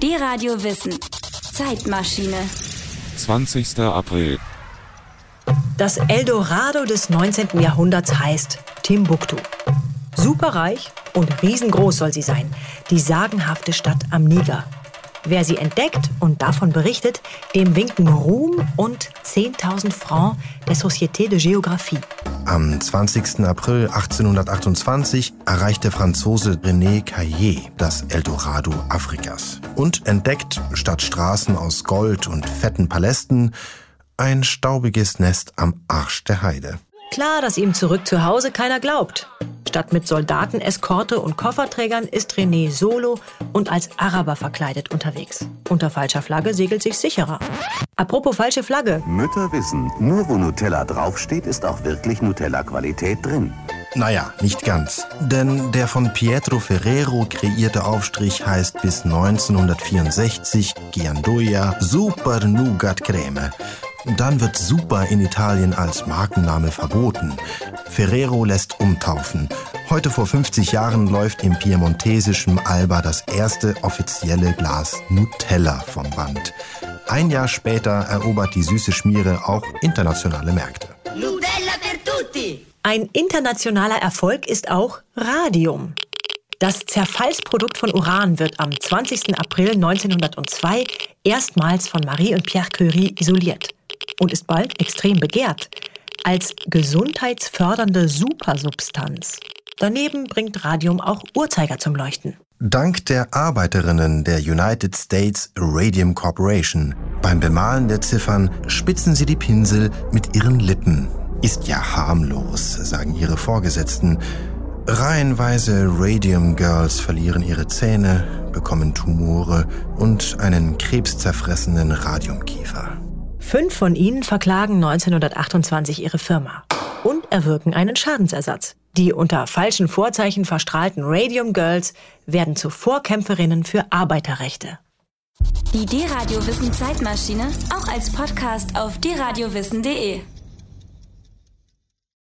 D-Radio Wissen. Zeitmaschine. 20. April. Das Eldorado des 19. Jahrhunderts heißt Timbuktu. Superreich und riesengroß soll sie sein, die sagenhafte Stadt am Niger. Wer sie entdeckt und davon berichtet, dem winken Ruhm und 10.000 Francs der Société de Géographie. Am 20. April 1828 erreicht der Franzose René Caillié das Eldorado Afrikas und entdeckt statt Straßen aus Gold und fetten Palästen ein staubiges Nest am Arsch der Heide. Klar, dass ihm zurück zu Hause keiner glaubt. Statt mit Soldaten, Eskorte und Kofferträgern ist René solo und als Araber verkleidet unterwegs. Unter falscher Flagge segelt sich sicherer. Apropos falsche Flagge. Mütter wissen, nur wo Nutella draufsteht, ist auch wirklich Nutella-Qualität drin. Naja, nicht ganz. Denn der von Pietro Ferrero kreierte Aufstrich heißt bis 1964 Gianduja Super Nougat Creme. Dann wird Super in Italien als Markenname verboten. Ferrero lässt umtaufen. Heute vor 50 Jahren läuft im piemontesischen Alba das erste offizielle Glas Nutella vom Band. Ein Jahr später erobert die süße Schmiere auch internationale Märkte. Nutella per tutti! Ein internationaler Erfolg ist auch Radium. Das Zerfallsprodukt von Uran wird am 20. April 1902 erstmals von Marie und Pierre Curie isoliert und ist bald extrem begehrt als gesundheitsfördernde Supersubstanz. Daneben bringt Radium auch Uhrzeiger zum Leuchten. Dank der Arbeiterinnen der United States Radium Corporation. Beim Bemalen der Ziffern spitzen sie die Pinsel mit ihren Lippen. Ist ja harmlos, sagen ihre Vorgesetzten. Reihenweise Radium Girls verlieren ihre Zähne, bekommen Tumore und einen krebszerfressenen Radiumkiefer. 5 von ihnen verklagen 1928 ihre Firma und erwirken einen Schadensersatz. Die unter falschen Vorzeichen verstrahlten Radium Girls werden zu Vorkämpferinnen für Arbeiterrechte. Die D-Radio Wissen Zeitmaschine auch als Podcast auf dradiowissen.de.